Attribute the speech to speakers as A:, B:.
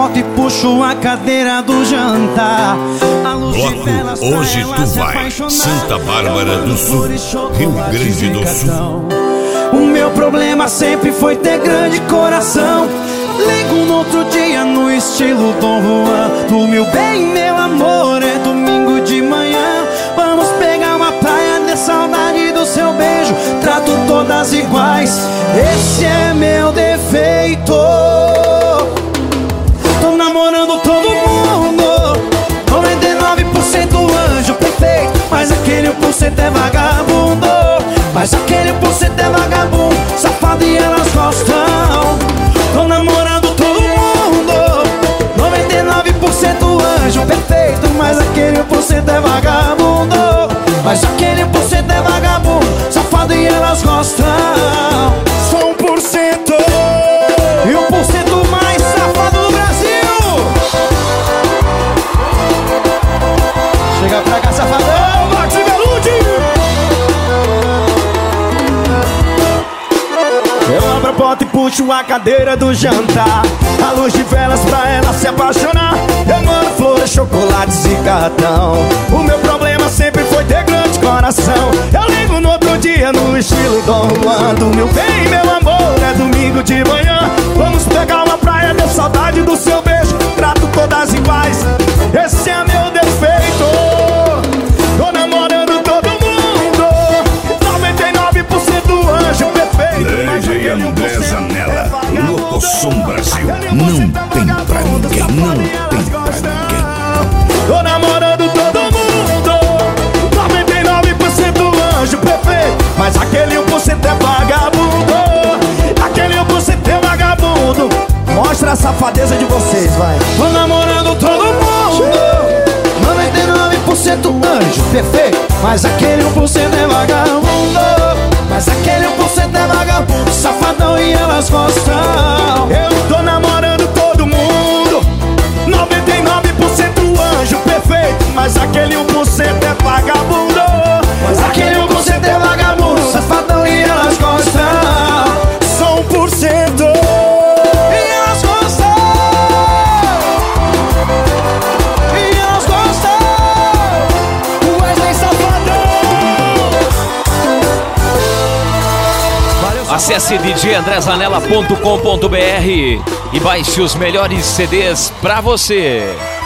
A: porta e puxo a cadeira do jantar. A luz de velas pra
B: Hoje
A: ela
B: Tu
A: se
B: Vai,
A: apaixonar.
B: Santa Bárbara do Sul, Rio Grande do Sul.
A: O meu problema sempre foi ter grande coração. Ligo no outro dia no estilo Dom Juan. Do meu bem, meu amor, é domingo de manhã. Vamos pegar uma praia, de saudade do seu beijo. Trato todas iguais, esse é meu defeito. Tô namorando todo mundo, 99% anjo perfeito. Mas aquele 1% é vagabundo. Mas aquele 1% é vagabundo, safado e elas gostam. Tô namorando todo mundo, 99% anjo perfeito. Mas aquele 1% é vagabundo. Mas aquele 1% é vagabundo, safado e elas gostam. Sou 1% e 1% mais safado do Brasil. Chega pra cá, safadão, Max Velude. Eu abro a porta e puxo a cadeira do jantar. A luz de velas pra ela se apaixonar. Eu mando flores, chocolates e cartão. O meu problema sempre foi ter grande coração. Eu ligo no outro dia no estilo Dom Juan. Do meu bem, meu amor, é domingo de manhã. Vamos pegar uma praia, ter saudade do seu beijo. Trato todas iguais, esse é meu defeito. Tô namorando todo mundo, 99% anjo perfeito.
B: DJ André Zanella, Locosom Brasil. Não tem pra ninguém, não tem pra ninguém.
A: Tô namorando todo mundo, 99% anjo perfeito. Mas aquele 1% é vagabundo. Aquele 1% é vagabundo. Mostra a safadeza de vocês, vai. Tô namorando todo mundo, 99% anjo perfeito. Mas aquele 1% é vagabundo. Mas aquele 1% é vagabundo, safadão e elas gostam. Eu tô namorando todo mundo, 99% anjo perfeito. Mas aquele 1% é vagabundo. Mas aquele 1% é vagabundo, safadão e elas gostam. Sou 1% e elas gostam. E elas gostam. O Wesley Safadão.
C: Acesse djandrezanella.com.br e baixe os melhores CDs pra você.